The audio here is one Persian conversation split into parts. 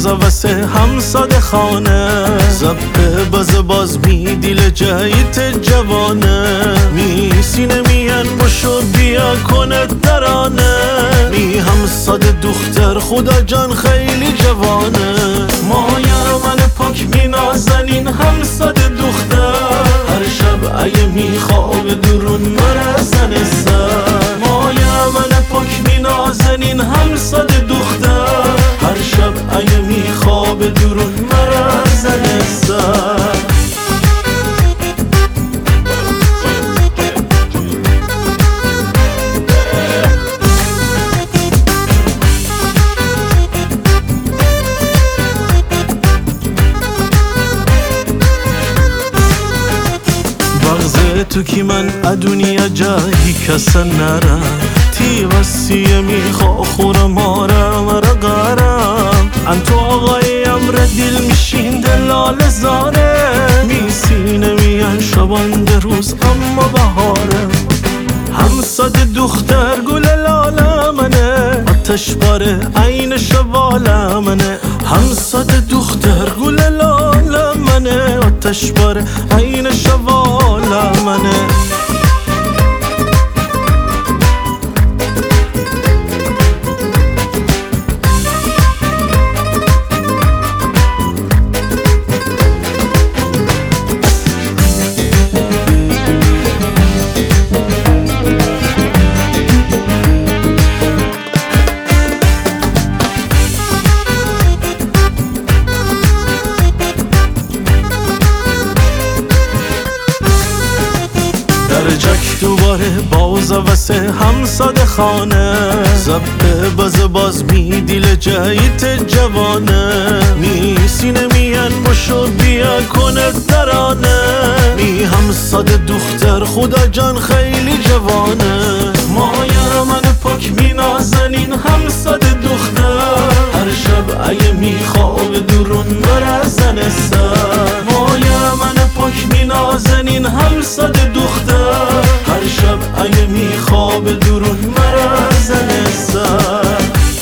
بازا واسه همساده خانه زبه باز می دیل جایت جوانه می سینه میان بشو بیا کنه درانه می همساده دختر خدا جان خیلی جوانه مایر من پاک می نازنین همساده دختر هر شب اگه می خواب درون مرزن سر مایر من پاک می نازنین همساده دختر هر شب اگه می خواب درون مرزن سر تو کی من ادونیا جایی کسن نرم تی وسیه میخوا خورم مرا قرم ان تو آقای امر دل میشین دلال زاره میسینه میان شبانده روز اما بهاره همساده دختر گل لاله منه آتش باره عین شواله منه همساده دختر گل لاله منه آتش باره عین شواله منه جک دوباره بازا واسه همساده خانه زبه باز می دیل جایت جوانه می سینه میان بشو بیا کنه درانه می همساده دختر خدا جان خیلی جوانه مایر من پاک می نازنین همساده دختر هر شب اگه می خواب درون برزن سر مایر من پاک می نازنین همساده دختر هر شب اگه می خواب درون مرزن سر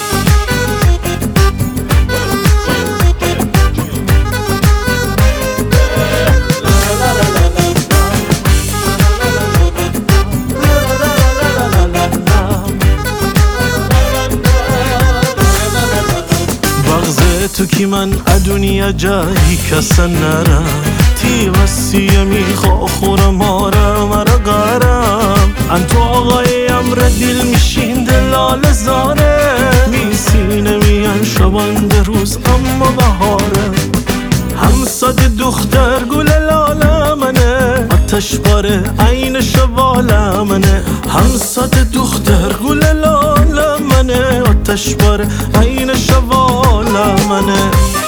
تو کی من ادونیا جایی کسن نرم تی وسیه میخوا خورم مرا قرم ان تو آقای امر دل میشین دلال زاره میسینه میان شبانده روز اما بهاره همساده دختر گل لاله منه آتش باره عین شواله منه همساده دختر گل لاله منه آتش باره عین شواله منه